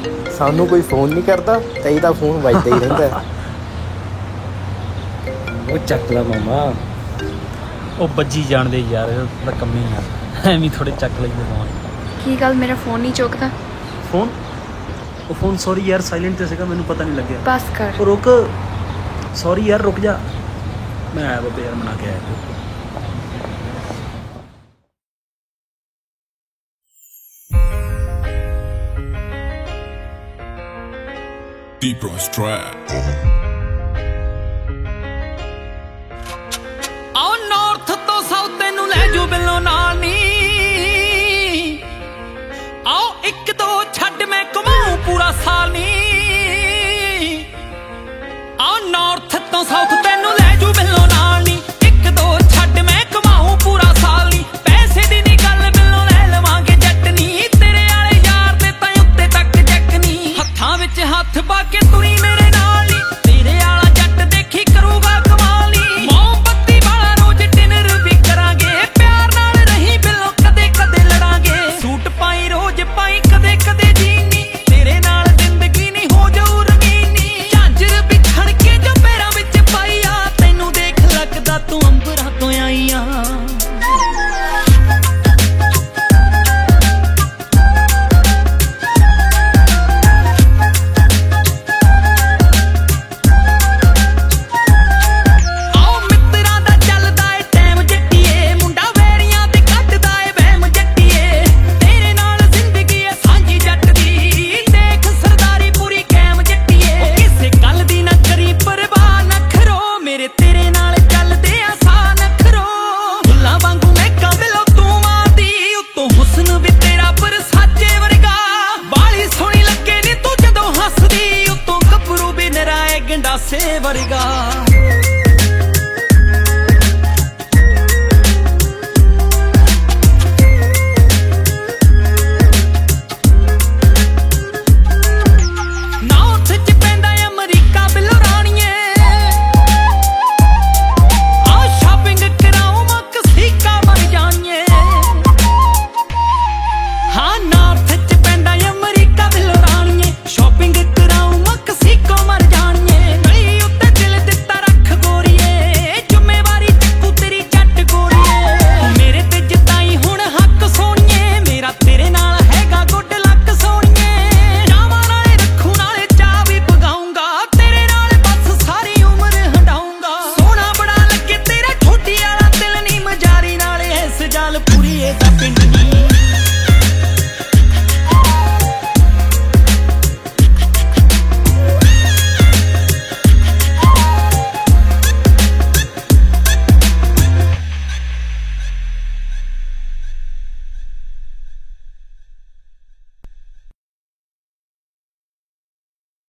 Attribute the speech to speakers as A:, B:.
A: सानू कोई फोन नहीं करता, तेरी दा फोन वजदा ही रहिंदा है।
B: वो चक ला मामा, वो बज्जी जान दे यार, थोड़ा कम ही यार, एवें थोड़े चक लईंदे फोन।
C: की गल मेरा फोन नहीं चुकदा?
B: फोन वो फोन सॉरी यार साइलेंट ते सीगा, मैनू पता नहीं लग्या।
C: बस कर।
B: ओ रुक, सॉरी यार रुक जा, मैं आया बाबे यार मना के आया।
D: Deep Ross Trap.
E: आओ नॉर्थ तो साउथ तेनू ले जो बिलो नाल नी, आओ एक दो छड्ड मैं घुमाऊं पूरा साल नी। आओ नॉर्थ तो साउथ तेनू ले जो बिलो नाल नी, एक दो छड्ड मैं घुमाऊं पूरा साल नी। पैसे दी नी गल बिलो ले लवांगे जट नी, तेरे वाले यार दे तां उत्ते तक जक नी। हत्थां विच हत्थ पा के तुरी मेरे नाल नी, तेरे वाला जट देखी करूगा कमाल नी। मोमबत्ती वाला रोज डिनर भी करांगे, प्यार नाल रही बिलो कदे कदे लड़ांगे। सूट पाई रोज पाई कदे कदे जीनी, तेरे नाल जिंदगी नी हो जाऊ रंगीनी। झांजर बिछड़ के जो पैरां विच पाई आ, तैनू देख लगदा तू अंबरां तो आई आ। गंडासे वर्गा नॉर्थ च पैंदा अमरीका बिलो राणीए, आ शॉपिंग कराऊं मक्सीका मर जानिए। हाँ नॉर्थ च पैंदा अमरीका बिलो राणीए, शॉपिंग कराऊं मक्सीको मर जानिए। जाल पूरी दा पिंड नी